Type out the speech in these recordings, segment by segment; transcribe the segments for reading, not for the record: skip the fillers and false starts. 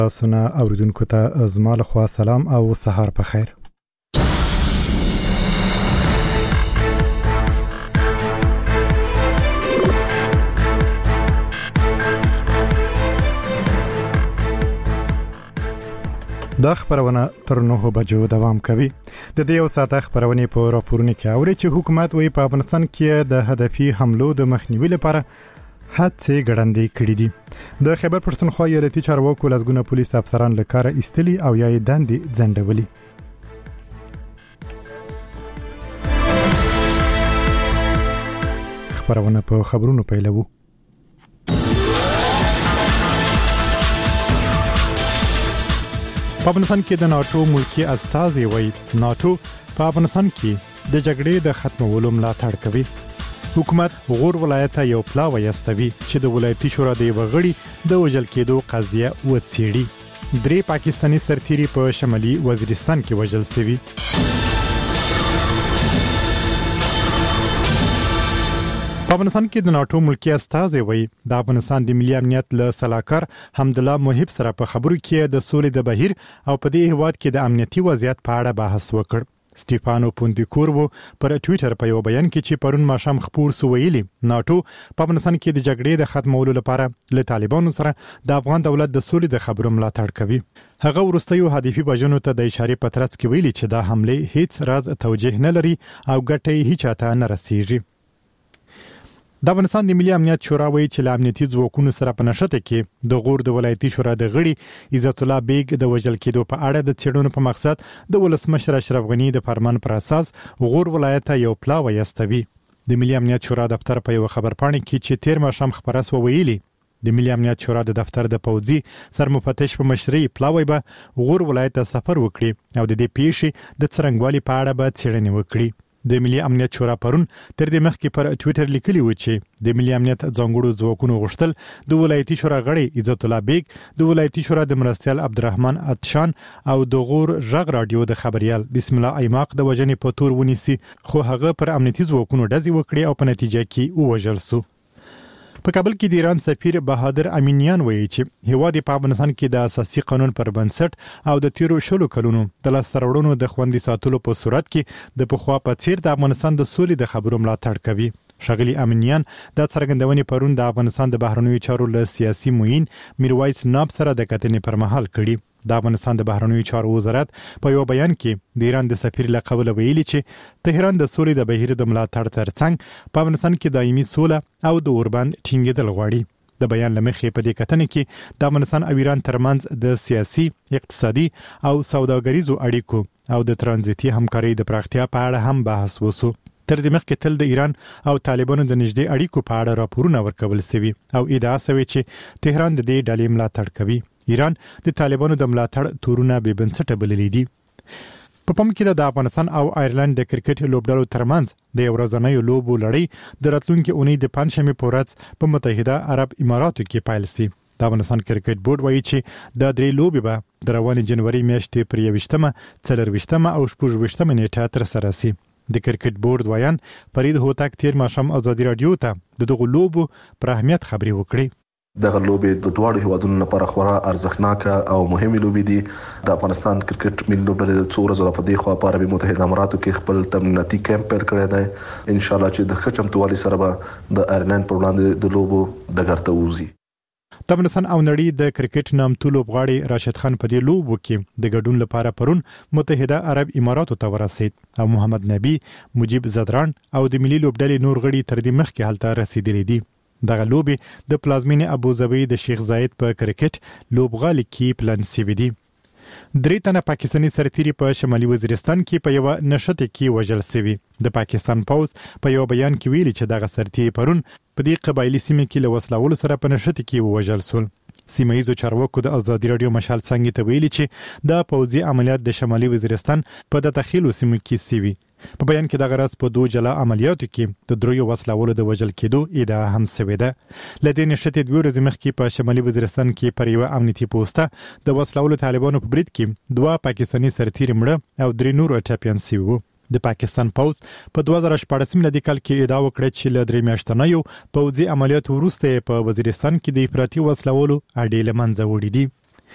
سنا اوریدونکو ته زما له خوا سلام او سهار په خیر. دا خبرونه تر 9 بجو دوام کوي. د دې یو ساعت خبرونه په راپورونه کې اوري چې حکومت وی په افغانستان کې د هدفي حملو د مخنیوي لپاره هڅې ګړندې کړې دي. د خیبر پښتونخوا ایالتي چارواکو لزګونه پولیس افسران له کاره ایستلي او یا یې دندې ځنډولي. خبرونه په خبرونو پیلوو. په افغانستان کې د ناتو ملکی استازي وایي ناتو په افغانستان کې د جګړې د ختمولو ملاتړ کوي. حکومت غور ولایت یو پلاوی استوي چې د ولایتي شورا د وغړي د وژل کېدو قضیه وڅېړي. 3 پاکستاني سرتیري په شمالي وزیرستان کې وژل شوي. په افغانستان کې د ناتو ملکی استازي وایي د افغانستان د ملي امنیت له سلاکار حمدالله محب سره په خبرو کې د سولې د بهیر او په دې هیواد کې د امنیتي وضعیت په اړه بحث وکړ. سټيفانو پونتیکورو پر ټوئیټر په یو بیان کې چې پرون ماښام خبر سو ویلي ناتو په افغانستان کې د جګړې د ختمولو لپاره له طالبانو سره د افغان دولت د سولې د خبرو ملاتړ کوي. هغه ورستیو هدفي بجنو ته د اشاره پترڅ کې ویلي چې دا حمله هیڅ راز توجیه نه لري او ګټه هیڅ چاته نه رسیږي. د افغانستان د ملي امنیت شورا وایي چې له امنیتي ځواکونو سره په نښته کې د غور د ولایتي شورا د غړي عزت الله بیگ د وژل کېدو په اړه د څېړنو په مقصد د ولسمشر اشرف غنی د فرمان پر اساس غور ولایت یو پلاوی استوي. د ملي امنیت شورا دفتر په یو خبرپاڼه کې چې 13 ماښام خبره سو ویلي د ملي امنیت شورا د دفتر د پوځي سرمفتش په مشرۍ پلاوی به غور ولایت ته سفر وکړي او د دې پیښې د څرنګوالي په اړه به څېړنې وکړي. د ملي امنیت شورا پرون تر دې مخکې پر ټوئیټر لیکلی و چې د ملي امنیت ځانګړو ځواکونو غوښتل د ولایتي شورا غړي عزت الله بیگ د ولایتي شورا د مرستیال عبدالرحمن اتشان او د غور ژغ رادیو د خبريال بسم الله ایماق د وجنې په تور ونیسي خو هغه پر امنیتي ځواکونو ډزې وکړي او په نتیجه کې ووژل شو. په کابل کې د ایران سفیر بهادر امینیان وایي چې هیواد په افغانستان کې د اساسي قانون پر بنسټ او د 13 کلونو د لاسته د خوندي ساتلو په صورت کې د پخوا په څیر د افغانستان د سولې د خبرو ملاتړ کوي. شغلی امینیان د څرګندونې پرون د افغانستان د بهرنیو چارو له سیاسي معین میرویس ناب سره د کتنې پر مهال کړي. د افغانستان د بهرنیو چارو وزارت په یو بیان کې د ایران د سفیر له قبل ویلي چې تهران د سولې د بهیر د ملاتړ ترڅنګ په افغانستان کې دایمي سوله او د اوربند ټینګېدل غواړي. د بیان لمخې په دې کتنې کې د افغانستان او ایران ترمنځ د سیاسي، اقتصادي او سوداګریزو اړیکو او د ترانزیتي همکارۍ د پراختیا په اړه هم بحث وشو. تر دې مخکې تل د ایران او طالبانو د نږدې اړیکو په اړه راپورونه ورکول شوي او ادعا شوې چې تهران د دې ډلې ملاتړ کوي. ایران د طالبانو د ملاتړ تورونه به بنسټه بللي دي. په پام کې د افغانستان او آیرلند د کرکټ لوبډلو ترمنځ د ورځنیو لوبو لړۍ د راتلونکي اونۍ د پنځشنبه په ورځ په متحده عرب اماراتو کې پیل شي. د افغانستان کرکټ بورډ وایي چې د 3 لوبې به د روانې جنوري میاشتې پر 21مه، 24مه او 26مه نیټه تر سره شي. د کرکټ بورډ وایان فرید هوتک تیر ماښام ازادي رادیو ته دغه لوبو پر اهمیت خبري وکړي. دغه لوبې د دواړو هیوادونو لپاره خورا ارزښتناکه او مهمه لوبې دي. د افغانستان کرکټ ملي لوبډلې د څو ورځې په دې خوا په عربي متحده اماراتو کې خپل تمریناتي کیمپ پیل کړی دی. ان شاء الله چې د خچمتوالي سره به د آیرلند پر وړاندې د لوبو ډګر ته وځي. د افغانستان او نړۍ د کرکټ نامتو لوبغاړي راشد خان په دې لوبو کې د ګډون لپاره پرون متحده عرب اماراتو ته ورسید او محمد نبی، مجيب زدران او د ملي لوبډلې نور غړي تر دې مخکې هلته رسیدلي دي. دغه لوبې د پلازمینې ابوظبي د شیخ زاید په کرکټ لوبغالي کې پلان شوی دی. 3 تنه پاکستاني سرتیري په شمالي وزیرستان کې په یو نښته کې وژل شوي. د پاکستان پوز په یو بیان کې ویلي چې دغه سرتیري پرون په دې قبایلی سیمه کې له وسلوالو سره په نښته کې وژل شول. سیمایي چارواکو د ازادي رادیو مشال څنګه ته ویلي چې د پوځي عملیات د شمالي وزیرستان په د تخیلو سیمه کې سوي. په بیان کې د غرض په 2 جلا عملیاتو کې د 3 وسلوالو د وژل کېدو ادعا هم شوې ده. لدې نشته 2 ورځې مخکې په شمالي وزیرستان کې پر یو امنیتي پوسټه د وسلوالو طالبانو په برید کې 2 پاکستاني سرتیري مړه او 3 نور ټاپیان شوي وو. د پاکستان پوز په 2014 میلادي کال کې ادعا وکړه چې له 3 میاشتنیو پوځي عملیاتو وروسته په وزیرستان کې د افراطي وسلوالو اډې له منځه وړي دي.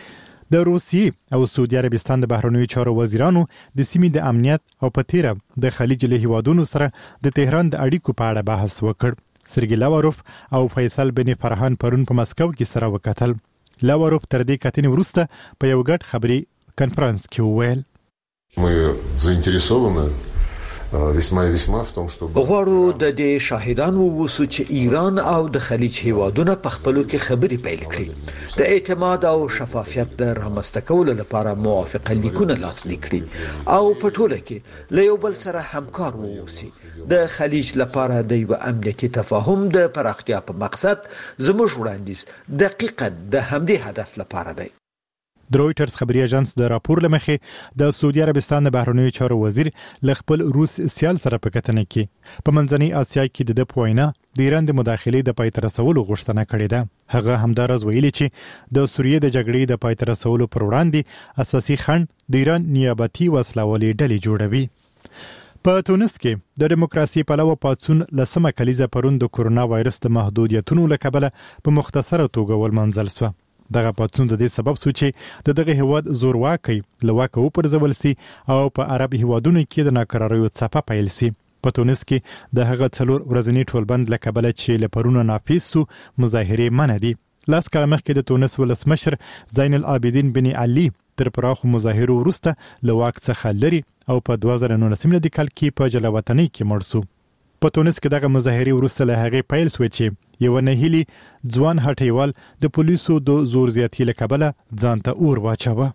د روسیې او سعودي عربستان د بهرنیو چارو وزیرانو د سیمې د امنیت او په تیره د خلیج له هیوادونو سره د تهران د اړیکو په اړه بحث وکړ. سرګی لاوروف او فیصل بن فرحان پرون په مسکو کې سره وکتل. لاوروف تر دې کتنې وروسته په یو ګډ خبري کانفرنس کې وویل: Мы заинтересованы весьма и весьма в том, чтобы غواړو د دې شاهدان ووسو چې ایران او د خلیج هیوادونه په خپلو کې خبرې پیل کړي، د اعتماد او شفافیت د رامنځته کولو لپاره موافقه لیکونه لاسلیک کړي او په ټوله کې له یو بل سره همکار ووسی. د خلیج لپاره د یو امنیتي تفاهم د پراختیا په مقصد زموږ وړاندیز دقیقاً د همدې هدف لپاره دی. د رويټرز خبري اژانس د راپور لمخې د سعودي عربستان د بهرنیو چارو وزیر ل خپل روس سیال سره په کتنه کې په منځنۍ اسیا کې د پوینه د ایران د مداخلې د پای ته رسولو غوښتنه کړې ده. هغه همدارز ویلي چې د سوریې د جګړې د پای ته رسولو پر وړاندې اساسي خنډ د ایران نیابتي وسلوالې ډلې جوړوي. په تونس کې د دیموکراسي پلوه پاتون لسمه کلیزه پرون د کورونا وایرس د محدودیتونو لکبله په مختصره توګه ولمنځل شو. دغه پاتون د دې سبب سو چې دغه هیواد زورواکي لواکه او پرځول سي او په عرب هیوادونو کې د ناکراریو څپه پیل سي. په تونس کې د هغه څلور ورځنی ټولبند لکبله چې لپرونه نافذ سو مظاهره منع دي. لاس کله مخکې د تونس ولسمشر زین العابدین بن علي تر پراخو مظاهرو وروسته لواک څخه لري او په 2019 د کال کې په جلاوطنۍ کې مړ سو. په تونس کې دغه مظاهره وروسته له هغه پیل سو چې یو نهیلی ځوان هټیوال د پولیسو د زور زیاتی لکبله ځان ته اور واچوه.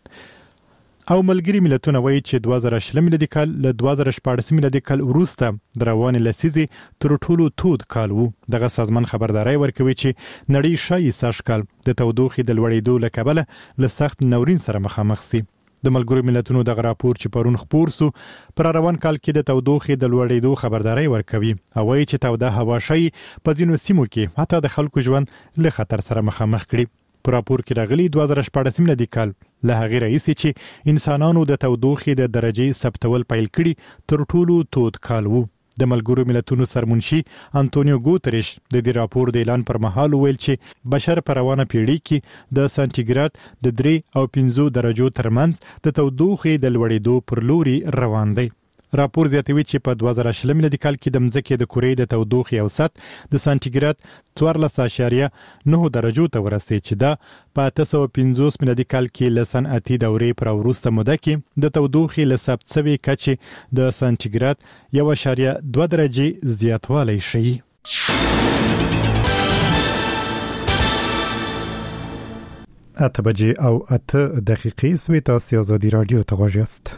او ملګری ملتونه وایي چې 2020 میلادي کال له 2014 میلادي کال وروسته د روان لسیزي تر ټولو تود کال وو. دغه سازمان خبرداري ورکوي چې نړۍ شایي سږ کال د تودوخې د لوړېدو لکبله له سخت نورین سره مخامخ سي. د ملګرو ملتونو دغه راپور چې پرون خپور سو پر روان کال کې د تودوخې د لوړېدو خبرداري ورکوي او وایي چې توده هوا شي په ځینو سیمو کې حتی د خلکو ژوند له خطر سره مخامخ کړي. په راپور کې راغلي 2014 میلادي کال له هغې راهیسې چې انسانانو د تودوخې د درجې ثبتول پیل کړي تر ټولو تود کال وو. د ملګرو ملتونو سرمنشي انټونیو ګوتریش د دې راپور د اعلان پر مهال ویل چې بشر په روانه پیړۍ کې د سانتیګراد د 3 او 5 درجو ترمنځ د تودوخې د لوړېدو پر لوري روان دی. راپور زیاتوي چې په 2020 میلادي کال کې د مځکې د کورې د تودوخې اوسط د سانتیګراد 14.9 درجو ته ورسېد چې دا په 850 میلادي کال کې له صنعتي دورې پر وروسته موده کې د تودوخې له ثبت شوي کچې د سانتیګراد 1.2 درجې زیاتوالی شي. اته بجې او 8 دقیقې سوي. تاسو آزادي رادیو ته غوږ یاست.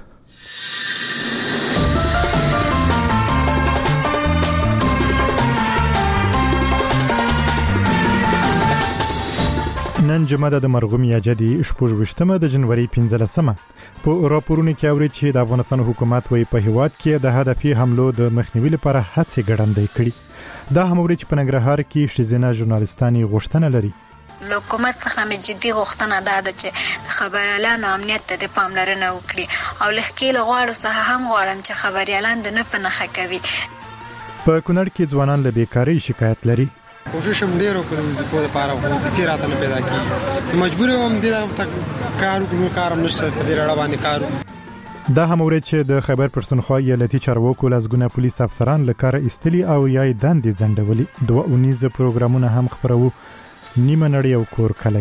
نن جمعه د مرغوم یاجدي شپږ د جنوري 15 په راپورونو کې اوري چې د افغانستان حکومت وایي په هیواد کې د هدفي حملو د مخنیوي لپاره هڅې ګړندۍ کړي. دا هم اوري چې په ننګرهار کې ښځینه ژورنالیستانې غوښتنه لري. له حکومت څخه مې جدي غوښتنه ده چې خبريالانو امنیت ته د پاملرنه وکړي او لخکېل غواړو څخه هم غواړم چې خبريالان د نه په نخښه کوي. په کونړ کې ځوانان له بیکاری شکایت لري. کوشش هم ډیرو کړو وظیفو لپاره وظیفې راته نه پیدا کیږي، مجبور یم دې کارو کوم کارم نشته په دې اړه باندې کارو. دا هم اوري چې د خیبر پښتونخوا ایالتي چارواکو لزګونه پولیس افسران له کار ایستلي او یای دندې ځنډولي. 2 پروګرامونه هم خبرو نیمه نړۍ او کور کلی.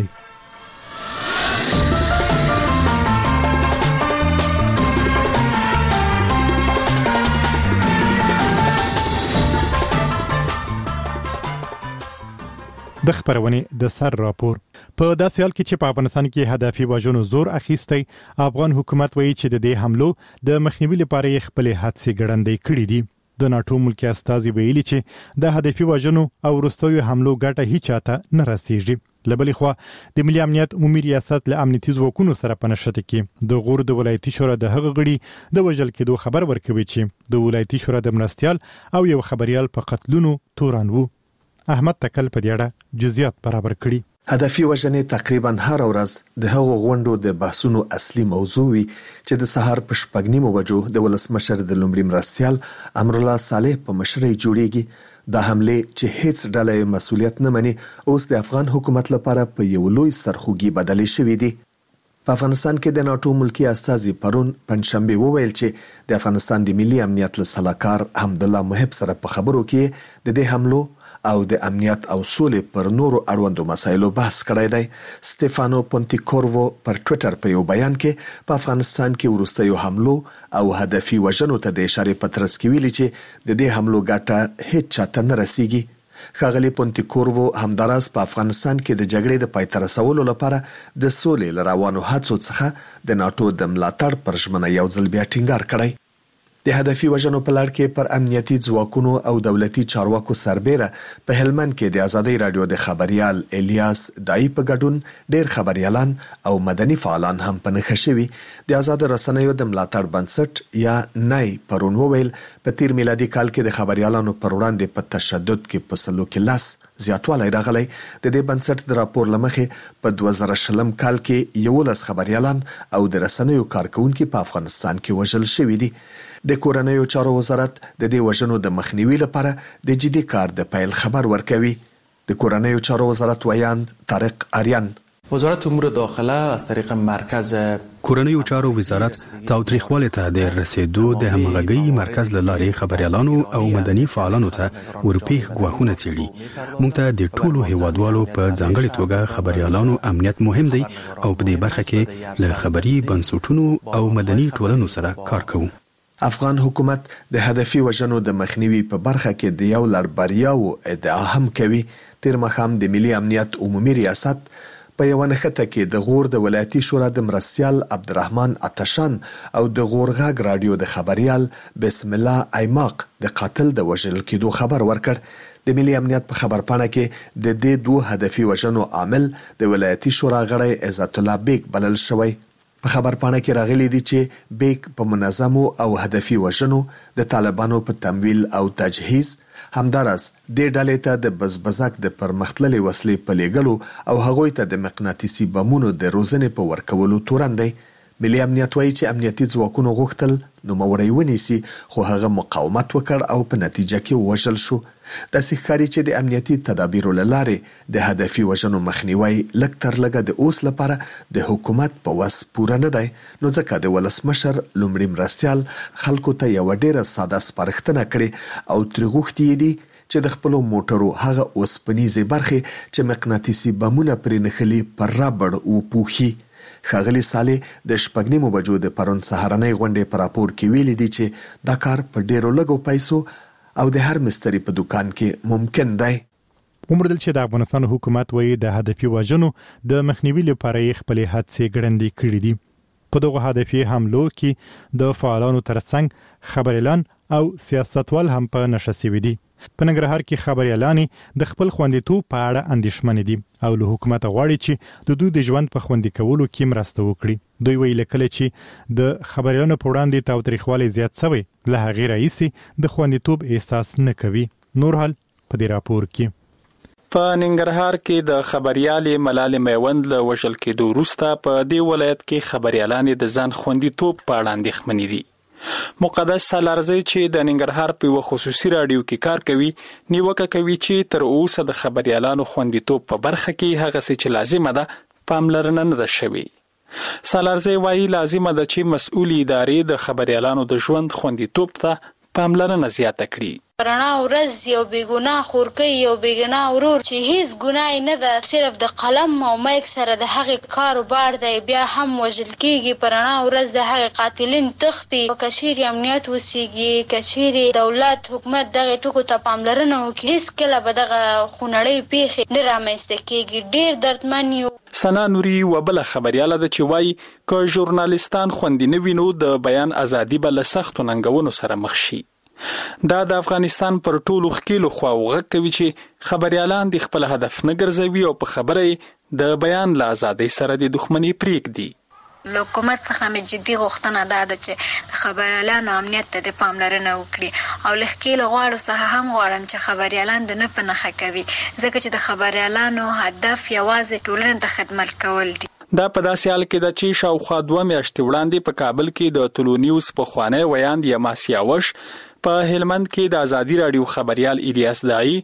د خبرونې د سر راپور په داسې حال کې چې په افغانستان کې هدفي وژنو زور اخیستی، افغان حکومت وایي چې د دې حملو د مخنیوي لپاره یې خپل هڅې ګړندۍ کړې دي. د ناتو ملکی استازي ویلي چې د هدفي وژنو او وروستیو حملو ګټه هیڅ چاته نه رسیږي. لبلې خوا د ملي امنیت عمومي ریاست له امنیتي ځواکونو سره په نښته کې د غور د ولایتي شورا د هغه غړي د وژل کېدو خبر ورکوي چې د ولایتي شورا د مرستيال او یو خبريال په قتلونو تورن وو. احمد تکل په دې اړه جزئیات برابر کړي. هدفي وژنې تقریبا هر ورځ د هغو غونډو د بحثونو اصلي موضوع وي چې د سهار په 6:30 بجو د ولسمشر د لومړي مرستيال امر الله صالح په مشرۍ جوړیږي. د حمله چې هیڅ ډله مسؤلیت نه مني اوس د افغان حکومت لپاره په یو لوی سرخوږي بدلې شوې دي. په افغانستان کې د ناتو ملکی استازي پرون پنځشنبه وویل چې د افغانستان د ملي امنیت له سلاکار حمدالله محب سره په خبرو کې د دې حملو او د امنیت او سولې پر نورو اړوندو مسایلو بحث کړی دی. سټيفانو پونتیکورو پر ټوئیټر په یو بیان کې په افغانستان کې وروستیو حملو او هدفي وژنو ته د اشاره په ترڅ کې ویلي چې د دې حملو ګټه هیڅ چاته نه رسیږي. ښاغلي پونتیکورو همداراز په افغانستان کې د جګړې د پای ته رسولو لپاره د سولې لروانو هڅو څخه د ناتو د ملاتړ پر ژمنه یو ځل بیا ټینګار کړی. د هدفي وژنو په لړ کې پر امنیتي ځواکونو او دولتي چارواکو سربېره په هلمند کې د ازادي رادیو د خبريال الیاس دای په ګډون ډېر خبريالان او مدني فعالان هم په نښه شوي. د آزاد رسنیو د ملاتړ بنسټ یا نای پرون وویل په تیر میلادي کال کې د خبريالانو پر وړاندې په تشدد کې په سلو کې لاس زیاتوالی راغلی. د دې بنسټ د راپور لمخې په 2020 کال کې 11 خبريالان او د رسنیو کارکونکو په افغانستان کې وژل شوي دي. د کورنیو چارو وزارت د دې وژنو د مخنیوي لپاره د جدي کار د پیل خبر ورکوي. د کورنیو چارو وزارت ویاند طارق آریان وزارت امور داخله از طریق مرکز کورنیو چارو وزارت تاوتریخوالي ته د رسیدو د همغږي مرکز له لارې خبريالانو او مدني فعالانو ته ورپېښ غواخونه چیړي. موږ ته د ټولو هیوادوالو په ځانګړي توګه خبريالانو امنیت مهم دی او په دې برخه کې له خبري بنسټونو او مدني ټولنو سره کار کوو. افغان حکومت د هدفي وژنو د مخنیوي په برخه کې د یو لړ بریاوو ادعا هم کوي. تیر مخام د ملي امنیت عمومي ریاست په یو نښته کې د غور د ولایتي شورا د مرستیال عبدالرحمن عطشان او د غور غاګ رادیو د خبريال بسم الله ایماق د قاتل د وژل کېدو خبر ورکړ. د ملي امنیت په خبرپاڼه کې د دې دوه هدفي وژنو عامل د ولایتي شورا غړی عزت الله بیگ بلل شوی. په خبرپاڼه کې راغلي دي چې بیگ په منظمو او هدفي وژنو د طالبانو په تمویل او تجهیز همدارس د ډلې ته د بزبزک د پرمختللي وسلې په لېږلو او هغوی ته د مقناطیسي بمونو د روزنې په ورکولو تورن دی. ملي امنیت وایي چې امنیتي ځواکونو غوښتل نوموړی ونیسي خو هغه مقاومت وکړ او په نتیجه کې وژل شو. داسې ښکاري چې د امنیتي تدابیرو له لارې د هدفي وژنو مخنیوی لږ تر لږه د اوس لپاره د حکومت په وس پوره نه دی. نو ځکه د ولسمشر لومړي مرستیال خلکو ته یو ډیره ساده سپارښتنه کړې او ترې غوښتي دي چې د خپلو موټرو هغه اوسپنیزې برخې چې مقناطیسي بمونه پرې نښلي پر رابړ وپوښي. ښاغلي صالح د شپږنیمو بجو د پرون سهارنۍ غونډې په راپور کې ویلي دي چې دا کار په ډیرو لږو پیسو او د هر مستری په دکان کې ممکن دی. ومردل چې د افغانستان حکومت وایي د هدفي وژنو د مخنیوي لپاره یې خپلې هڅې ګړندې کړې دي. په دغه هدفي حملو کې د فعالانو ترڅنګ خبريالان او سیاستوال هم په نشه شوي دي. په ننګرهار کې خبريالان د خپل خوندیتوب په اړه اندېښمن دي او له حکومت غواړي چې د دوی د ژوند په خوندي کولو کې مرسته وکړي. دوی ویل کله چې د خبريالانو په وړاندې تاوتریخوالی زیات شوی له هغې راهیسې د خوندیتوب احساس نه کوي. نور حال په دې راپور کې. په ننګرهار کې د خبريالې ملالې میوند له وژل کېدو وروسته په دې ولایت کې خبريالان د ځان خوندیتوب په اړه اندېښمن دي. مقدس سالارزی چې د ننګرهار په یو خصوصي رادیو کې کار کوي نیوکه کوي چې تر اوسه د خبريالانو خوندیتوب په برخه کې هغه څه چې لازمه ده پاملرنه نه ده شوې. سالارزی وایي لازمه ده چې مسؤلې ادارې د خبريالانو د ژوند خوندیتوب ته پاملرنه زیاته کړي. پرانا ورځ یو بیګناه خورکۍ یو بیګناه ورور چې هیڅ ګناه نه ده صرف د قلم او مایک سره د هغې کاروبار دی بیا هم وژل کېږي. پرانا ورځ د هغې قاتلین تښتي. که چیرې امنیت وسیږي که چیرې دولت حکومت دغې ټکو ته پاملرنه وکړي هیڅکله به دغه خونړۍ پیښې نه رامنځته کېږي. ډېر دردمن یو. سنا نوري و بل خبرياله ده چې وایي که ژورنالیستان خوندي نه وي نو د بیان ازادي به له سختو ننګونو سره مخ شي. دا د افغانستان پر ټولو ښکیلو خواو غږ کوي چې خبريالان د خپل هدف نه ګرځوي او په خبره د بیان له ازادۍ سره د دښمنۍ پرېږدي. له حکومت څخه مې جدي غوښتنه دا ده چې د خبريالانو امنیت ته د پاملرنه وکړي او له ښکیلو غواړو څخه هم غواړم چې خبريالان د نه په نښه کوي ځکه چې د خبريالانو هدف یوازې ټولنې ته خدمت کول دي. دا په داسې حال کې ده چې شاوخوا 2 میاشتې وړاندې په کابل کې د طلوع نیوز پخوانی ویاند یما سیاوش په هلمند کې د ازادي رادیو خبريال الیاس دای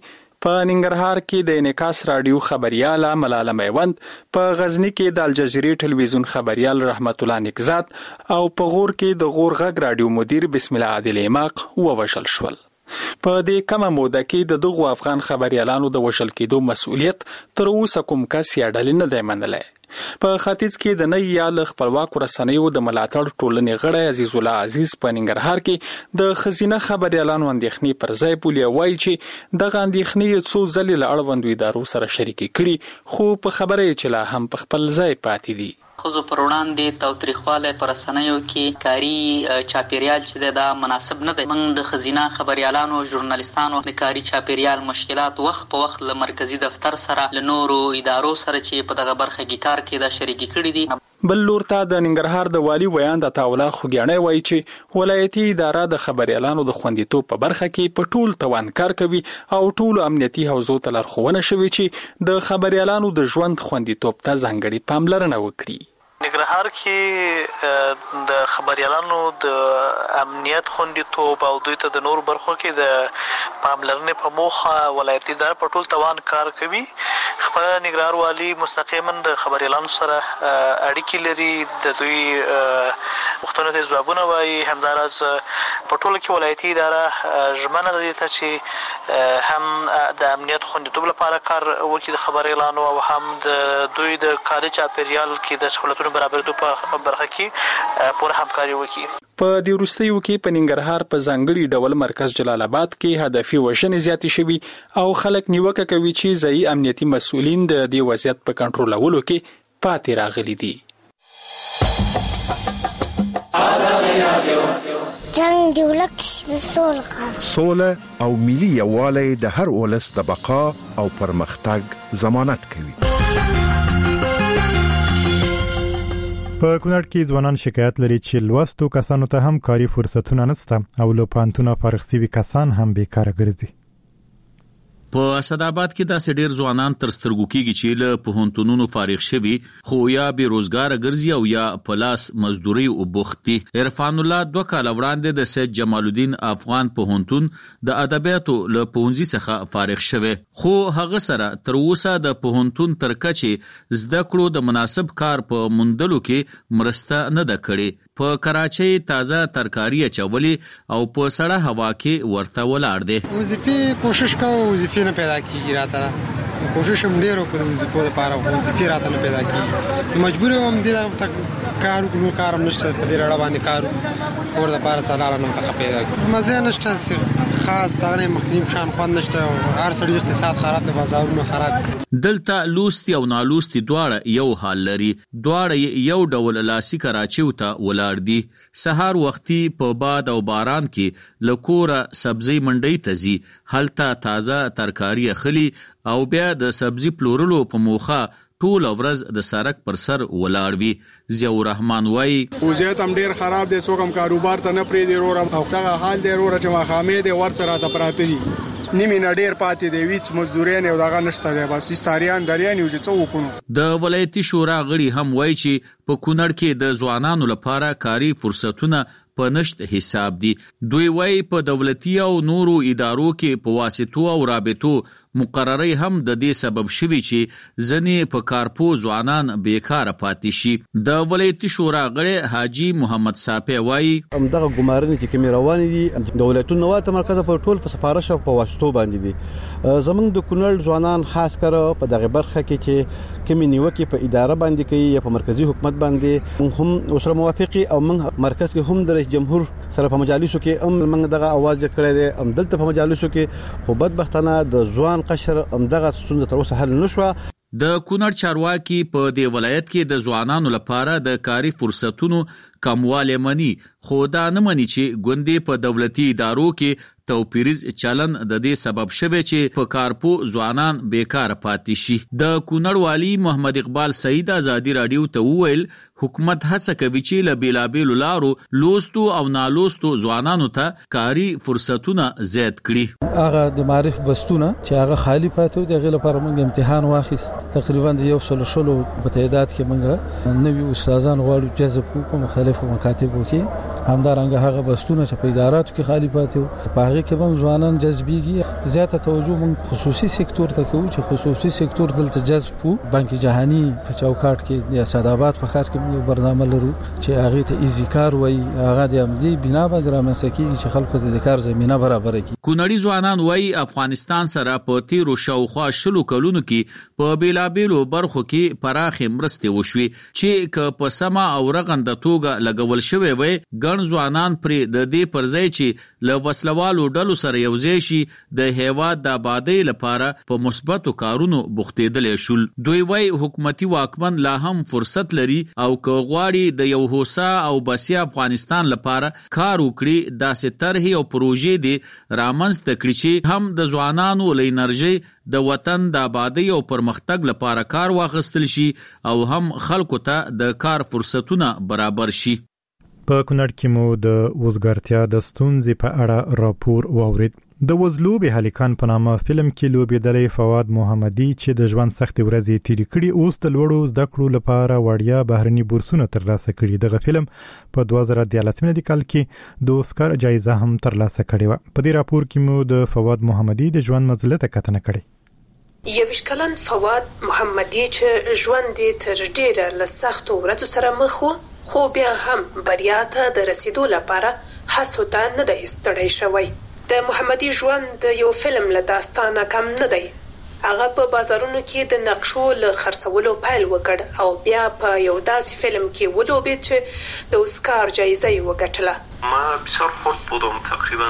په ننګرهار کې د انعکاس رادیو خبرياله ملاله میوند، په غزنی کې د الجزیرې ټلویزیون خبريال رحمت الله نکزاد او په غور کې د غور غږ رادیو مدیر بسم الله عادل ایماق ووژل شول. په دې کمه موده کې د دغو افغان خبريالانو د وژل کېدو مسؤلیت تر اوسه کوم کس یا ډلې نه دی منلی. په ختیځ کې د نه یا ل خپلواک رسنیو د ملاتړ ټولنې غړی عزیز الله عزیز په ننګرهار کې د خزینه خبريالانو اندېښنې پر ځای بولي، وایي چې دغه اندېښنې څو ځلې له اړوندو ادارو سره شریکې کړي، خو په خبره یې چې لا هم په خپل ځای پاتې دي. خزو پر وړاندې تاوتریخوالی پر رسنیو کې کاري چاپیریال چې دا مناسب نه دی. موږ د خزینه خبريالانو ژورنالیستانو د کاري چاپیریال مشکلات وخت په وخت له مرکزی دفتر سره له نورو ادارو سره چې په دغه برخه کې کار کوي دا شریکي کړي دي. بل لور ته د ننګرهار د والی ویاند عطاالله خوګیاڼی وایي چې ولایتي اداره د خبريالانو د خوندیتوب په برخه کې په ټول توان کار کوي او ټول امنیتي حوزو ته لارښوونه شوې چې د خبريالانو د ژوند خوندیتوب ته ځانګړې پاملرنه وکړي. ننګرهار کې د خبريالانو د امنیت خوندیتوب او دوی ته د نور برخو کې د پاملرنې په موخه ولایتي اداره په ټول توان کار کوي. خپل ننګرهار والی مستقیما د خبريالانو سره اړیکې لري، د دوی پوښتنو ته ځوابونه وایي. همداراز په ټول کې ولایتي اداره ژمنه ده چې هم د امنیت خوندیتوب لپاره کار وکړي د خبريالانو او هم د دوی د کاري چاپیریال کې د سہولتونو برابرېدو په برخه کې پوره همکاري وکړي. په دې وروستیو کې په ننګرهار په ځانګړي ډول مرکز جلال آباد کې هدفي وژنې زیاتې شوي او خلک نیوکه کوي چې ځایي امنیتي مسؤلین د دې وضعیت په کنټرولولو کې پاتې راغلي دي. جنگ دی ولک د سوله او ملي یووالی د هر ولس د بقا او پرمختګ ضمانت کوي. په کونړ کې ځوانان شکایت لري چې لوستو کسانو ته هم کاري فرصتونه نشته او له پانتونه فارغ شوي کسان هم بیکاره ګرځي. په اسداباد کې داسې ډیر ځوانان تر سترګو کېږي چې له پوهنتونونو فارغ شوي خو یا بې روزګاره ګرځي او یا په لاس مزدوري او بوختي. عرفان الله 2 کال وړاندې د سید جمال الدین افغان پوهنتون د ادبیاتو له پوهنځي څخه فارغ شوی، خو هغه سره تر اوسه د پوهنتون تر کچې زده کړو د مناسب کار په موندلو کې مرسته نه ده کړې. په کراچۍ تازه ترکاری اچولي او په سړه هوا کې ورته ولاړ دي. وظیفه کوشش کوو، وظیفه نه پیدا کیږي راته، کوشش هم ډیر وکړو وظیفه لپاره، وظیفه راته نه پیدا کیږي، مجبور هم دي تک کار وکړو، کار هم نشته په دې اړه باندې کار ور د لپاره څلاره نه تک پیدا کیږي، مزه نشته خاص دغه مخکیم شان خوند نشته، هر سړي اقتصاد خراب دی، بازارونه خراب. دلته لوستي او نالوستي دواړه یو حال لري، دواړه یو ډول لاسي کراچۍ ته ولاړ دي. سهار وختي په باد او باران کې لکوره سبزی منډي ته ځي، هلته تازه ترکاری اخلي او بیا د سبزی پلورلو په موخه ټول ورځ د سړک پر سر ولاړ وي. ضیاء الرحمن وایي وضعیت هم ډیر خراب دی، څوک هم کاروبار ته نه پرېږدي وروره، او هغه حال دی وروره چې ماښامې دی ورڅ راته پراته دي، نیمې نه ډیر پاتې دی، هیڅ مزدوري نه دغه نشته دی، بس استاریان دریان یو چې څه وکړو. د ولایتي شورا غړي هم وایي چې په کونړ کې د ځوانانو لپاره کاري فرصتونه په نشت حساب دي. دوی وایي په دولتي او نورو ادارو کې په واسطو او رابطو مقرري هم د دې سبب شوي چې ځنې په کارپو ځوانان بیکاره پاتې شي. د ولایتي شورا غړي حاجی محمد صافی وایي دغه ګمارنې چې کوم روان دي دولتونو واته مرکز په ټول په سفارش او په واسطو باندې دي. زمونږ د کونړ ځوانان خاص کر په دغه برخه کې چې کوم نیوکه په اداره باندې کوي یا په مرکزی حکومت باندې هم اوسره موافقي او موږ مرکز کې هم د رئیس جمهور سره په مجالسو کې موږ دغه आवाज کړی دی، هم دلته په مجالسو کې خو بدبختانه د ځوان قشر هم دغه ستونزه تر اوسه حل نشوه. د کونړ چارواکي په دې ولایت کې د ځوانانو لپاره د کاري فرصتونو کمواله مني، خو دا نه مني چې ګوندې په دولتي ادارو کې توپیریز چلن د دې سبب شوی چې په کارپو ځوانان بیکاره پاتې شي. د کونړ والی محمد اقبال سعید ازادي رادیو ته وویل حکومت هڅه کوي چې له بیلابیلو لارو لوستو او نالوستو ځوانانو ته کاري فرصتونه زیات کړي. هغه د معرف بستونه چې هغه خالی پاتې دي غل لپاره موږ امتحان واخیست، تقریبا د 100 په تعداد کې موږ نوي استادان غواړو جذب کوو په مختلفو مکاتبو کې همدارنګه هغه بستونه چې په اداراتو کې خالی پاتې وو په هغه کې هم ځوانان جذبېږي. زیاته توجه موږ خصوصي سکتور ته کوو چې خصوصي سکتور دلته جذب وو. بانک جهانی په چوکاټ کې یا سعدآباد په ښار کې موږ برنامه لرو چې هغه ته ایزی کار وایي. هغه د امدی بنا باندې رامنځته کیږي چې خلکو ته د کار زمينه برابر کړي. کونړي ځوانان وایي افغانستان سره په تیرو شاوخوا 20 کلونو کې په بیلابیلو برخو کې پراخې مرستې وشوي چې که په سمه او رغنده توګه لګول شوی وي ګڼ ځوانان پرې د دې پر ځای چې له وسلوالو ډلو سره یوځای شي د هیواد د آبادۍ لپاره په مثبتو کارونو بوختېدلی شول. دوی وایي حکومتي واکمن لا هم فرصت لري او که غواړي د یو هوسا او بسیا افغانستان لپاره کار وکړي داسې طرحې او پروژې دي رامنځته کړي چې هم د ځوانانو له انرژۍ د وطن د آبادۍ او پرمختګ لپاره کار واخیستل شي او هم خلکو ته د کار فرصتونه برابر شي. په کونړ کې مو د وزګارتیا د ستونزې په اړه راپور واورید. د وزلوبې هلیکان په نامه فلم کې لوبېدلی فواد محمدي چې د ژوند سختې ورځې تېرې کړي اوس د لوړو زده کړو لپاره وړیا بهرني بورسونه ترلاسه کړي. دغه فلم په 2013 کال کې د اوسکار جایزه هم ترلاسه کړې وه. په دې راپور کې مو د فواد محمدي د ژوند منزله ته کتنه کړې. 21 کلن فواد محمدي چې ژوند یې تر ډېره له سختو ورځو سره مخ و خو بیا هم بریا ته د رسیدو لپاره هڅو ته نه دی ستړی شوی. د محمدي ژوند د یو فلم له داستانه کم نه دی. هغه په بازارونو کې د نقشو له خرڅولو پیل وکړ او بیا په یو داسې فلم کې ولوبید چې د اوسکار جایزه یې وګټله. ما بسیار خرد بودم تقریبا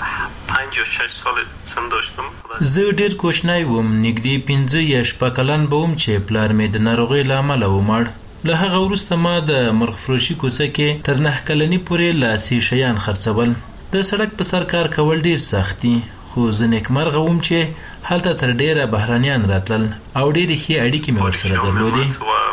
5-6 سال سن داشتم. زه ډیر کوچنی وم نږدې 15 کلن به وم چې پلار مې د ناروغۍ له امله ومړ. له هغه وروسته ما د مرغفروشي کوڅه کې تر 9 کلنۍ پورې لاسي شیان خرڅول. د سړک په سر کار کول ډیر سخت دي خو زه نیکمرغه وم چې هلته تر ډیره بهرانیان راتلل او ډیرې ښې اړیکې مې ورسره درلودې.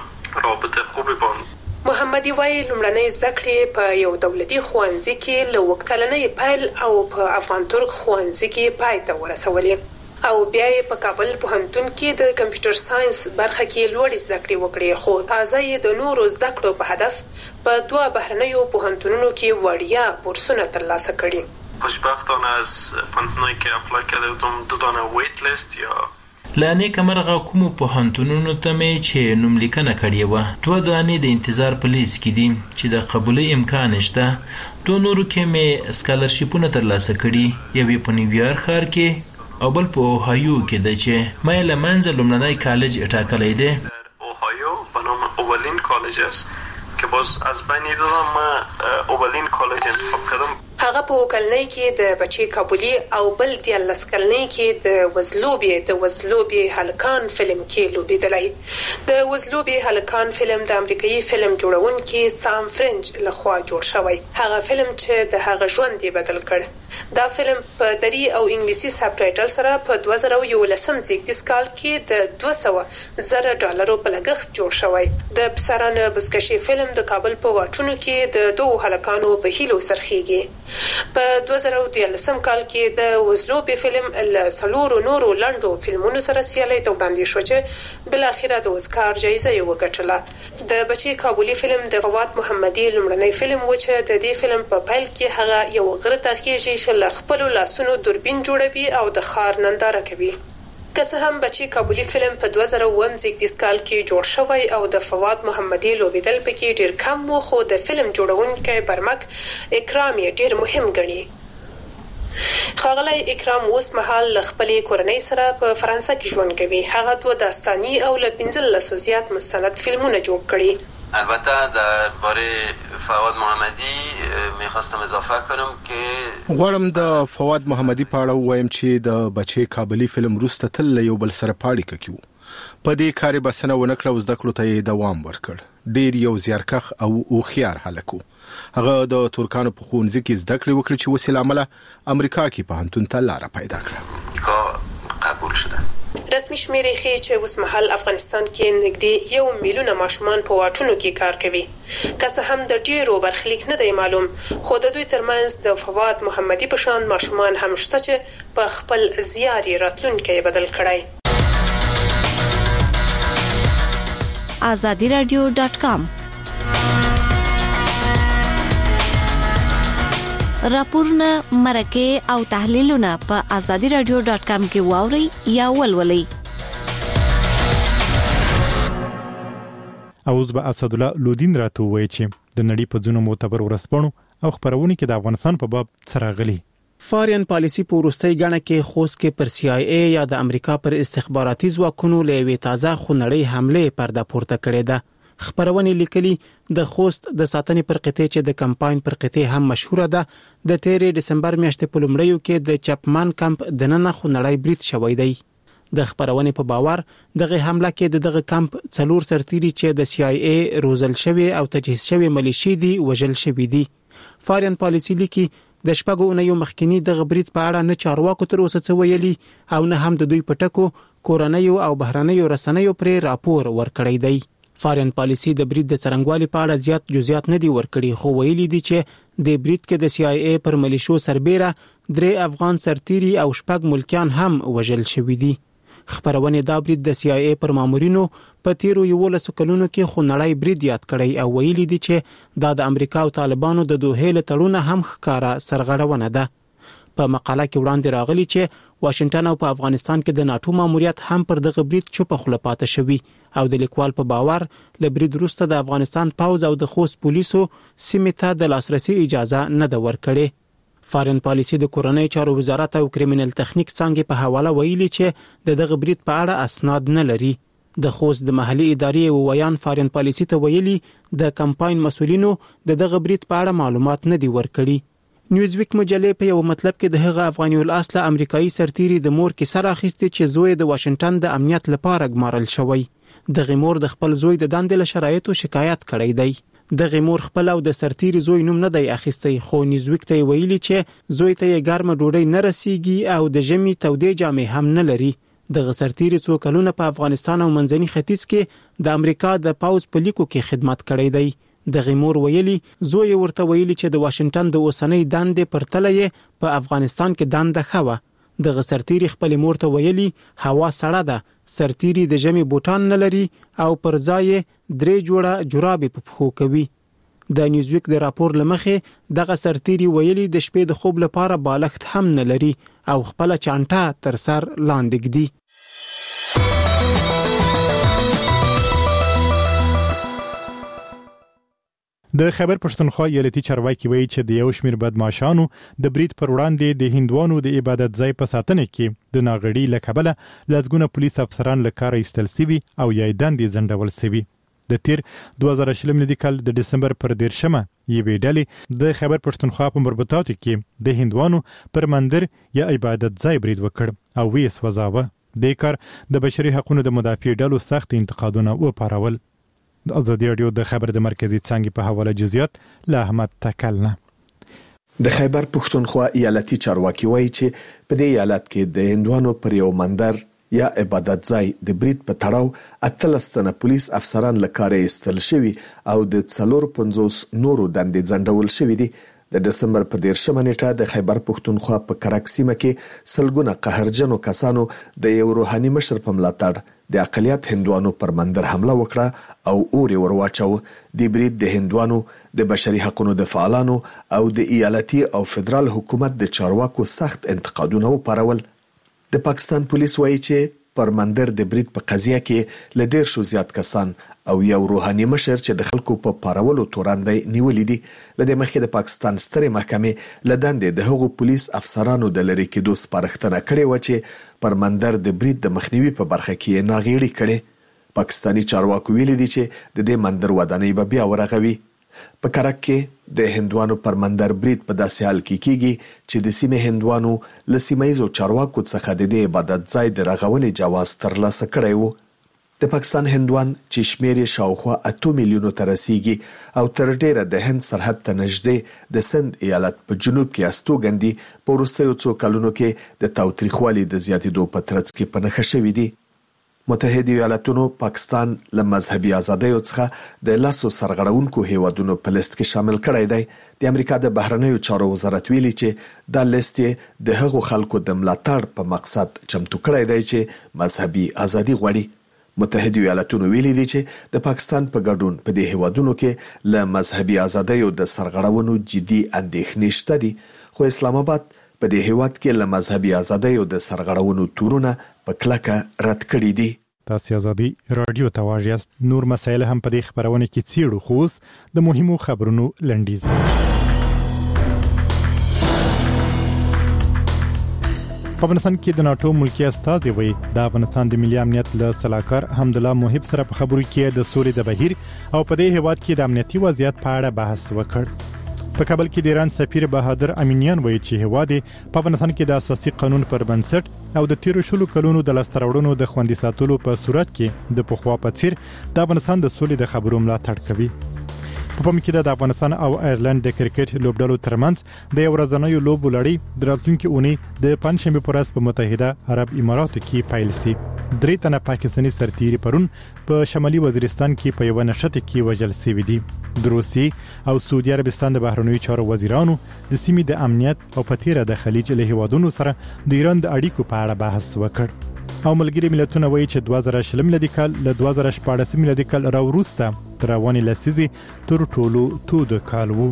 محمدي وایي لومړنۍ زده کړې په یو دولتي ښوونځي کې له 9 کلنۍ پیل او په افغان ترک ښوونځي کې پای ته ورسولې او بیا یې په کابل پوهنتون کې د کمپیوټر ساينس برخه کې لوړې زده کړې وکړې خو تازه یې د نورو زده کړو په هدف په 2 بهرنیو پوهنتونونو کې وړیا بورسونه ترلاسه کړي. خوشبختانه از پوهنتونایی که اپلای کرده بودم 2 دانه ویت لیست یا لا نیکمرغه کومو پوهنتونونو ته مې چې نوملیکنه کړې وه 2 دانې د انتظار په لیست کې دي چې د قبولۍ امکان شته. 2 نورو کې مې سکالرشیپونه ترلاسه کړي. یو یې په نیویارک ښار کې او بل په اوهایو کې ده چې ما یې له منځه لومړنی کالج ټاکلی دی. اوهایو به نام اولین کالج است که باز از بین دادم ما اولین کالج انتخاب کردم. هغه په کلنۍ کې د بچي کابلی او بل 13 کلنۍ کې د وزلوبې هلکان فلم کې لوبېدلی. د وزلوبې هلکان فلم د امریکایي فلم جوړونکي سام فرنج لخوا جوړ شوی. هغه فلم چې د هغه ژوند یې بدل کړ. دا فلم په دری او انګلیسي سب ټایټل سره په 2011 کال کې د $200,000 په لګښت جوړ شوی. د پسرانه بزکشي فلم د کابل په واټونو کې د 2 هلکانو په هیلو سرخیږي. په 2013 کال کې د وزلوبې فلم له 4 نورو لنډو فلمونو سره سیالۍ ته وړاندې شو چې بل اخره د اوسکار جایزه یې وګټله. د بچي کابلی فلم د فواد محمدي لومړنی فلم و چې د دې فلم په پیل کې هغه یو غره ته خېږي چې له خپل لاسونو دوربین جوړوي او د ښار ننداره کوي. که څه هم بچي کابلی فلم په 2019 کال کې جوړ شوی او د فواد محمدي لوبېدل پکې ډیر کم و خو د فلم جوړونکی برمک اکرام یې ډیر مهم ګڼي. ښاغلی اکرام اوس مهال له خپلې کورنۍ سره په فرانسه کې ژوند کوي. هغه 2 داستاني او له 15 زیات مستند فلمونه جوړ کړي. البته درباره فواد محمدی میخواستم اضافه کنم که غواړم د فواد محمدی په اړه ووایم چې د بچي کابلی فلم وروسته تل یو بل سره پاړیکه کیو. په دې کار بسنه ونکړه او زده کړو ته دوام ورکړ. ډیر یو زیارکښ او هوښیار هلک و. هغه د ترکانو په ښوونځي کې زده کړې وکړې چې وسیله عمله امریکا کې پوهنتون ته لاره پیدا کړه. قبول شده. رسمي شمیرې ښیي چې اوس مهال افغانستان کې نږدې 1 میلیون ماشومان په واټونو کې کار کوي. که څه هم د ډیرو برخلیک نه دی معلوم خو د دوی ترمنځ د فواد محمدي په شان ماشومان هم شته چې په خپل زیار یې راتلونکی بدل کړی. azadiradio.com راپورونه مرکه او تحلیلونه په azadiradio.com کې واوري یا ولولئ. اوس به اسد الله لودین راته وایي چې د نړۍ په ځینو معتبر ورځپاڼو او خبرونه کې د افغانستان په باب څراغلي فارین پالیسی په وروستۍ غاڼه کې خوست کې پر CIA یا د امریکا پر استخباراتي ځواکونو لوي تازه خونړۍ حمله پرده پورته کړې ده. خبرونه لیکلي د خوست د ساتنې پر قطعه چې د کمپاین پر قطعه هم مشهوره ده د 13 دسمبر میاشتې په لومړیو کې د چپمن کمپ د نن خونړۍ برید شوی دی. د خبرونه په باور دغه حمله کې دغه کمپ 4 سرتیري چې د CIA روزل شوی او تجهیز شوی ملیشي دي وژل شوی دي. فارین پالیسی لیکي د شپږو اونیو مخکینی د غبرید په اړه نه چارواکو تر اوسه څه ویلي او نه هم د دوی پټکو کورنیو او بهرنیو رسنیو پر راپور ورکړی دی. فارین پالیسی د برید د څرنګوالي په اړه زیات جزئیات نه دی ورکړي خو ویلي دي چې د برید کې د CIA پر ملیشو سربېره 3 افغان سرتیري او 6 ملکیان هم وژل شوی دي. خبرونه دا برید د CIA پر مامورینو په تیرو 11 کلونو کې خونړی برید یاد کړی او ویلي دي چې دا د امریکا او طالبانو د دوه له تړونه هم ښکارا سرغړونه ده. په مقاله کې وړاندې راغلي چې واشنگټن او په افغانستان کې د ناتو ماموریت هم پر دغه برید چوپ خله پاتې شوی او د لیکوال په باور ل برید وروسته د افغانستان پاوز او د خوست پولیسو سیمه ته د لاسرسي اجازه نه ده ورکړې. فارین پالیسی د کورنۍ چارو وزارت او کریمینل تخنیک څنګه په حواله ویلي چې دغه برید په اړه اسناد نه لري. د خوست د محلي ادارې ویان فارین پالیسی ته ویلي د کمپاین مسولینو دغه برید په اړه معلومات نه دی ورکړي. نیوزویک مجلې په یو مطلب کې د هغه افغاني الاصل امریکایي سرتیري د مور کې سره اخیستي چې زوی د واشنگټن د امنیت لپاره ګمارل شوی. د غمور د خپل زوی د دندې له شرایطو شکایت کړی دی. د غمور خپل او د سرتیري زوی نوم نه دی اخیستی خو نیوزویک ته ویلي چې زوی ته یې ګرمه ډوډۍ نه رسیږي او د ژمي تودې جامې هم نه لري. د سرتیري څو کلونه په افغانستان او منځني ختیځ کې د امریکا د پاوز په لیکو کې خدمت کړی دی. د غمور ویلي زوی ورته ویلي چې د واشنگټن د اوسنۍ دندې پرتله یې په افغانستان کې دنده خوه. د سرتیري خپل مور ته ویلي هوا سړه ده، سرتیري د ژمي بوټان نه لري او پر ځای 3 جوړه جورابې په پښو کوي. د نیوزویک د راپور لمخې دغه سرتیري ویلي د شپې د خوب لپاره بالښت هم نه لري او خپل چانټه تر سر لاندې ږدي. د خیبر پښتونخوا ایالتي چارواکي وایي چې د یو شمېر بدمعشانو د برید پر وړاندې د هندوانو د عبادت ځای په ساتنه کې د ناغړي لکبله لږونه پولیس افسران له کار ایستل سوي او یا دندې زندول سوي. د تیر 2020 میلادي کال د دسمبر پر 13مه یوې ډلې د خیبر پښتونخوا په مربوطاتو کې د هندوانو پر مندر یا عبادت ځای برید وکړ او ویس وزاوه. د کار د بشري حقوقو د مدافع ډلو سخت انتقادونه وپارول. د ازادي رادیو د خبر د مرکزی څنګه په حواله جزئیات له احمد تکلنه. د خیبر پښتونخوا ایالتي چارواکي وایي چې په دې ایالت کې د هندوانو پر یو مندر یا عبادت ځای د برید په تړاو 18 تنه پولیس افسران له کار ایستل شوي او د 450 نورو دندې ځنډول شوي دي. د دسمبر په 13مه نیټه د خیبر پښتونخوا په کرک سیمه کې سلګونه قهرجنو کسانو د یو روحاني مشر په ملاتړ د اقلیت هندوانو پر مندر حمله وکړه او اور ورواچو. د برید د هندوانو د بشري حقوقو د فعالانو او د ایالتي او فدرال حکومت د چارواکو سخت انتقادونه وپارول. د پاکستان پولیس وایي چې پر مندر د برید په قضیه کې ل ډیر شو زیات کسان او یو روحاني مشر چې د خلکو په پارولو توراندې نیولې دي. لدې مخکې د پاکستان سترې محکمې لداندې د هغو پولیس افسرانو د لری کېدو سپارښتنه کړې و چې پر مندر د برید د مخنیوي په برخه کې ناغېړي کړي. پاکستانی چارواکو ویلي دي چې د دې مندر ودانۍ به بیا ورغوي. په کرک کې د هندوانو پر مندر برید په داسې حال کې کیږي چې د سیمې هندوانو له سیمایي چارواکو څخه د دې عبادت ځای د رغونې جواز ترلاسه کړی وو. د پاکستان هندوان چې شمېر یې شاوخوا 8 میلیونو ته رسیږي او تر ډیره د هند سرحد ته نږدې د سند ایالت په جنوب کې استوګندي په وروستیو څو کلونو کې د تاوتریخوالي د زیاتېدو په ترڅ کې په نښه شوي دي. متحده ایالاتونو پاکستان له مذهبي ازادیو څخه د لاسو سرغړونکو هیوادونو په لیست کې شامل کړی دی. د امریکا د بهرنیو چارو وزارت ویلي چې دا لیست د هغو خلکو د ملاتړ په مقصد چمتو کړی دی چې مذهبي ازادي غواړي. متحده ایالاتونو ویلي دي چې د پاکستان په ګډون په دې هیوادونو کې له مذهبي ازادیو د سرغړونو جدي اندېښنې شته دي، خو اسلام آباد په دې هیواد کې له مذهبي ازادیو د سرغړونو تورونه په کلکه رد کړي دي. تاسو ازادي رادیو ته واژیاست. نور مسایل هم په دې خبرونه کې څیړو، خو د مهمو خبرونو لنډیز. په افغانستان کې د ناتو ملکی استازي وایي د افغانستان د ملي امنیت له سلاکار حمدالله محب سره په خبرو کې د سولې د بهیر او په دې هیواد کې د امنیتي وضعیت په اړه بحث وکړ. په کابل کې د ایران سفیر بهادر امینیان وایي چې هیواد په افغانستان کې د اساسي قانون پر بنسټ او د 13 کلونو د لاستراوړنو د خوندي ساتلو په صورت کې د پخوا په څیر د افغانستان د سولې د خبرو ملاتړ کوي. په پام کې د افغانستان او ایرلند د کرکټ لوبډلو ترمنځ د یو ورځنیو لوبو لړۍ د راتلونکي اونۍ د پنځشنبه په ورځ په متحده عرب اماراتو کې پیل شي. 3 تنه پاکستاني سرتیري پرون په شمالي وزیرستان کې په یو نشته کې وژل شوي دي. د روسي او سعودي عربستان د بهرنیو چارو وزیرانو د سیمې د امنیت او پتیره د خلیج له هیوادونو سره د ایران د اړیکو په اړه بحث وکړ. او ملګری ملتونه وایي چې 2020 میلادي کال له 2014 میلادي کال راوروسته تر رواني لسیزي تر ټولو تود کال وو.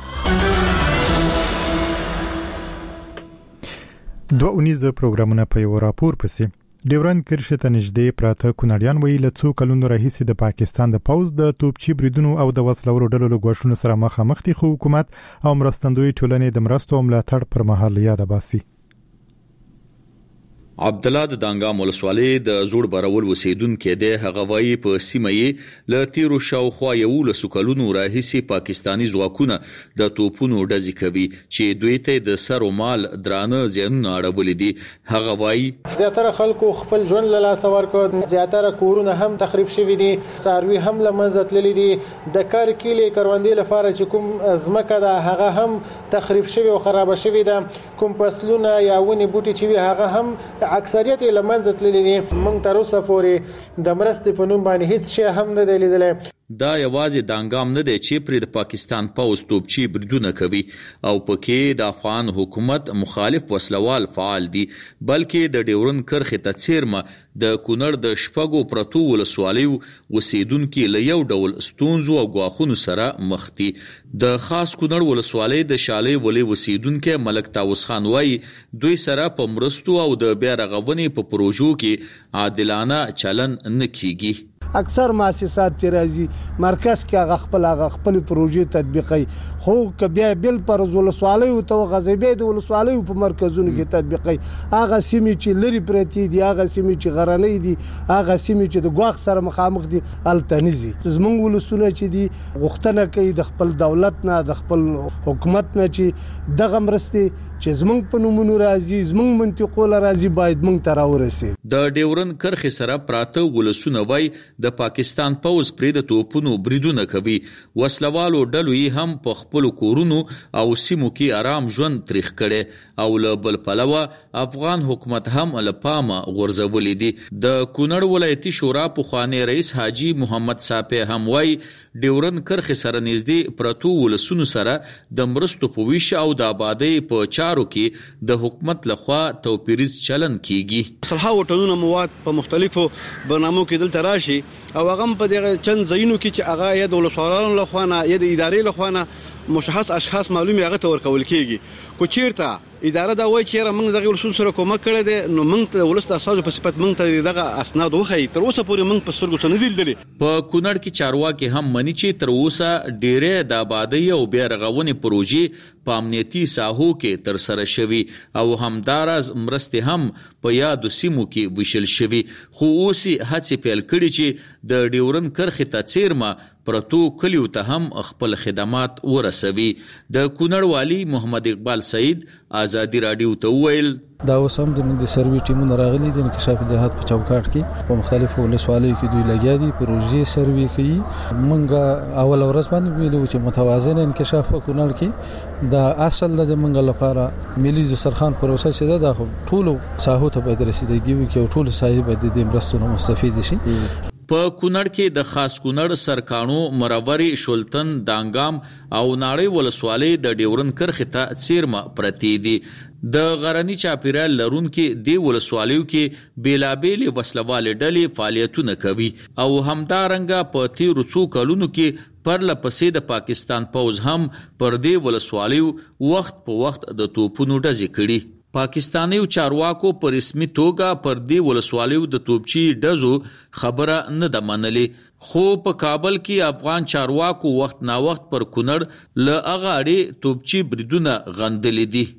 دوه اونیزه پروګرامونه په یو راپور پسې ډیورند کرښې ته نږدې پراته کونړیان وایي له څو کلونو راهیسې د پاکستان د پوځ د توپچي بریدونو او د وسلورو ډلو له ګواښونو سره مخامخ دي، خو حکومت او مرستندوی ټولنې د مرستو او ملاتړ پر مهال یاد باسي. عبدالله د دانګام ولسوالۍ د زوړ برول اوسیدونکی دی. هغه وایي په سیمه یې له تیرو شاوخوا 11 کلونو راهیسې پاکستاني ځواکونه د توپونو ډزې کوي چې دوی ته د سر او مال درانه زیانونه اړولي دي. هغه وایي زیاتره خلکو خپل ژوند له لاسه ورکړ، زیاتره کورونه هم تخریب شوي دي، څاروي هم له منځه تللي دي، د کار کیلې کروندې لپاره چې کوم ځمکه ده هغه هم تخریب شوي او خراب شوي ده، کوم فصلونه یا ونې بوټي چې وي هغه هم اکثریت یې لمنځه تللي دي. موږ تر اوسه پورې د مرستې په نوم باندې هیڅ شی هم نه دی لیدلی. دا یوازې دانګام نه دی چې پر د پاکستان پوځ توپچي بریدونه کوي او پکې د افغان حکومت مخالف وسلوال فعال دي، بلکې د ډیورند کرښې ته څیرمه د کونړ د شپږو پرتو ولسوالیو اوسیدونکي له یو ډول ستونزو او ګواښونو سره مخ دي. د خاص کونړ ولسوالۍ د شالۍ ولې اوسیدونکي ملک طاووس خان وایي دوی سره په مرستو او د بیا رغونې په پروژو کې عادلانه چلن نه کیږي. اکثر مؤسسات چې راځي مرکز کې هغه خپل پروژې تطبیقي، خو کبیا بل پر ولسوالۍ او تو غزبې د ولسوالۍ په مرکزونو کې تطبیقي. هغه سیمې چې لري پرتی دي، هغه سیمې چې غرنۍ دي، هغه سیمې چې د ګواښ سره مخامخ دي التنزي. زمونږ ولسونه چې دي غوښتنه کوي د خپل دولت نه، د خپل حکومت نه چې دغه مرستې چې زمونږ په نومونو راځي، زمونږ منطقو راځي، باید مونږ ته راورسي. د ډیورند کرښې سره پراته ولسونه وایي د پاکستان پوځ پرې د توپونو بریدونه کوي. وسلوالو ډلو یې هم په خپل کورونو او سیمو کې آرام ژوند تریخ کړي او له بل پلوه افغان حکومت هم له پامه غورځولي دي. د کونړ ولایتي شورا پخوانی رئیس حاجی محمد صافی هم وایي ډیورند کرښې سره نږدې پرتو ولسونو سره د مرستو په ویش او د آبادۍ په چارو کې د حکومت لخوا توپیریز چلن کیږي. صلحاو ټنونه مواد په مختلفو برنامو کې دلته راشي او هغه په دغه چند ځایونو کې چې هغه یا د ولسوالانو لخوا نه یا د ادارې لخوا نه مشخص اشخاص معلومي هغه ته ورکول کیږي. کو چیرته اداره دا وایي چې موږ دغه ولسونو سره کومک کړی دی، نو موږ ته ولست اساسو په صفت موږ ته دغه اسناد وخی. تر اوسه پورې موږ په سترګو څه نه دي لیدلي. په کونړ کې چارواکي هم مني چې تر اوسه ډیره د آبادۍ او بیا رغونې پروژې په امنیتي ساحو کې تر سره شوي او همداراز مرستې هم په یادو سیمو کې ویشل شوي، خو اوس هڅې پیل کړي چې د ډیورند کرښې ته څیرمه پرتو کلیو ته هم خپل خدمات ورسوي. د کونړ والی محمد اقبال سعید ازادي رادیو ته وویل دا اوس هم د سروي ټیمونه راغلي دي انکشاف جهاد په چوکاټ کې په مختلفو ولسوالیو کې دوی لګیا دي، پروژې سروي کوي. مونږ اول ورځ باندې ویلو چې متوازن انکشاف په کونړ کې د اصل د مونږ لپاره ملي دسترخوان پروسه چې د ټولو ساحو ته باید رسیدګي وکړي او ټول صاحب د دې مرستو مستفید شي. په کونړ کې د خاص کونړ سرکانو مروري شولتن دانګام او ناړۍ ولسوالۍ د ډیورند کرښې ته څیرمه پرتی دي. د غرنی چاپیریال لرونکو د ولسوالیو کې بیلابېلې وسلوالې ډلې فعالیتونه کوي او همدارنګه په تیرو څو کلونو کې پرله پسې د پاکستان پوځ هم پر دې ولسوالیو وخت په وخت د توپونو ډزې کړي. پاکستاني چارواکو په رسمي توګه پر دې ولسوالیو د توپچي ډزو خبره نه ده منلې، خو په کابل کې افغان چارواکو وخت نا وخت پر کونړ له هغه اړې توپچي بریدونه غندلې دي.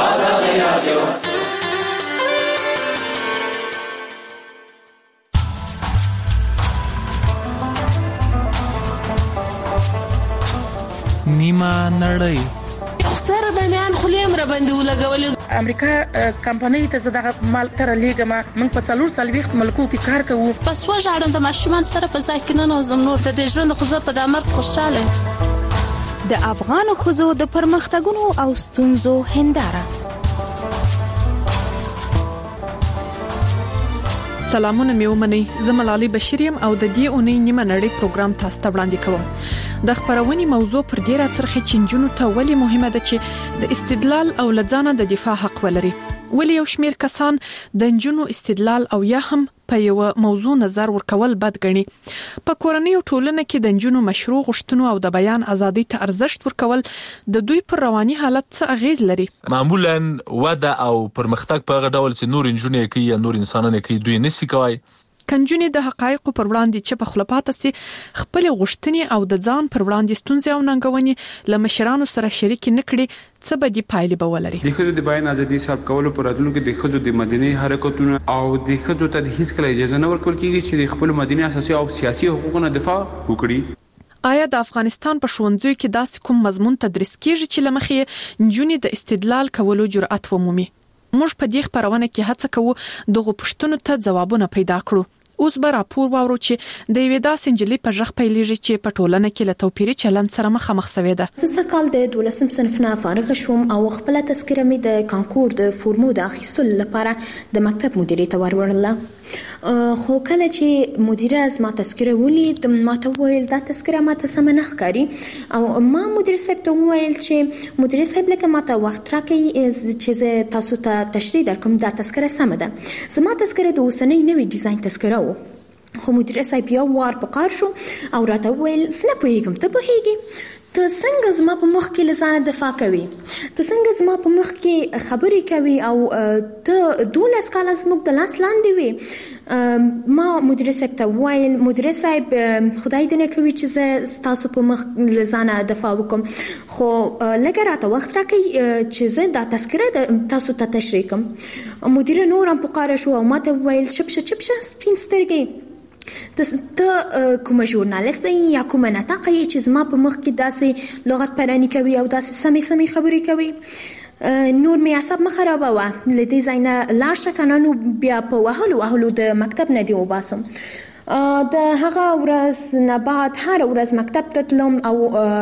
نیمه نړۍ سره د میان خلیم را باندې ولګولې. امریکا کمپنۍ ته زداغه مال تر لیګه موږ په 440 ملکو کې کار کوو. پس وژاړم د ماشومان سره په ځای کې نه نوزم نور د ژوند خو زه په د امر خوشاله. د افغان ښځو د پرمختګونو او ستونزو هنداره. سلامونه مې ومنئ، زه ملالۍ بشیر یم او د دې اونۍ نیمه نړۍ پروګرام تاسو ته وړاندې کوم. د خبرونې موضوع پر دې راڅرخي چې نجونو ته ولې مهمه ده چې د استدلال او لځانه د دفاع حق ولري. ولې یو شمېر کسان د نجونو استدلال او یا هم په یو موضوع نظر ورکول بد ګڼي. په کورنۍ او ټولنه کې د نجونو مشروع غوښتنو او د بیان ازادي ته ارزښت ورکول د دوی پر رواني حالت څه اغیز لري؟ معمولا وده او پرمختګ په هغه ډول چې نور نجونې کوي یا نور انسانانه کوي دوی نشي کوي. کنجونې د حقایقو پر وړاندې چې په خلافات سي خپل غوښتنې او د ځان پر وړاندې ستونزې او ننګونې ل مشرانو سره شریک نکړي، څه به دی پایلې به ولري. د خځو د بیان ازادي صاحب کولو پر راتلونکو د خځو د مدني حرکتونو او د خځو ته هیڅ کله اجازه نه ورکول کیږي چې د خپل مدني اساسي او سیاسي حقوقونو دفاع وکړي. آیا د افغانستان په ښوونځیو کې داسې کوم مضمون تدریس کیږي چې لمخې نجونې د استدلال کولو جرأت ومومي؟ موږ په دې خبرونه کې هڅه کوو دغه پوښتنو ته ځوابونه پیدا کړو. اوس به راپور واورو چې د یوې داسې نجلۍ په ژغ پیلېږي چې په ټولنه کې له توپیري چلند سره مخامخ شوې ده. زه کال د 12 صنف نه فارغ شوم او خپل تذکره مې د کانکور د فورمو د اخیستلو لپاره د مکتب مدیرې ته ورولله. خو کله چې مدیره زما تذکره ولید ماته وویل دا تذکره ماته سم نه ښکاري او ما مدیر صاحب ته وویل چې مدیر صاحب لکه ماته وخت راکړئ چې زه تاسو ته تشریح درکړم دا تذکره سمه ده. زما تذکره د اوسنۍ نوې ډیزاین تذکره و. خو مدیر صاحب یو وار په قار شو او راته وویل زه نه پوهېږم ته پوهېږې ته څنګه زما په مخ کې له ځانه دفاع کوي، ته څنګه زما په مخ کې خبرې کوي او ته 12 کاله زموږ د لاس لاندې وې. ما مدیر صاحب ته وویل مدیر صاحب خدای دې نه کوي چې زه ستاسو په مخ له ځانه دفاع وکړم، خو لږه راته وخت راکړئ چې زه دا تذکره تاسو ته تشریح کړم. مدیر نور هم په قاره شو او ما ته وویل چپ شه سپین سترګې، ته کومه ژورنالیست یا کومه ناطقه یې چې زما په مخ کې داسې لغت پرانی کوي او داسې سمې خبرې کوي. نور می اعصاب مخربوه له دې ځای نه لاړ شه کنه نو بیا په وهلو د مکتب نه دی وباسم. د هغه ورځ نه بعد هر ورځ مکتب ته تلم او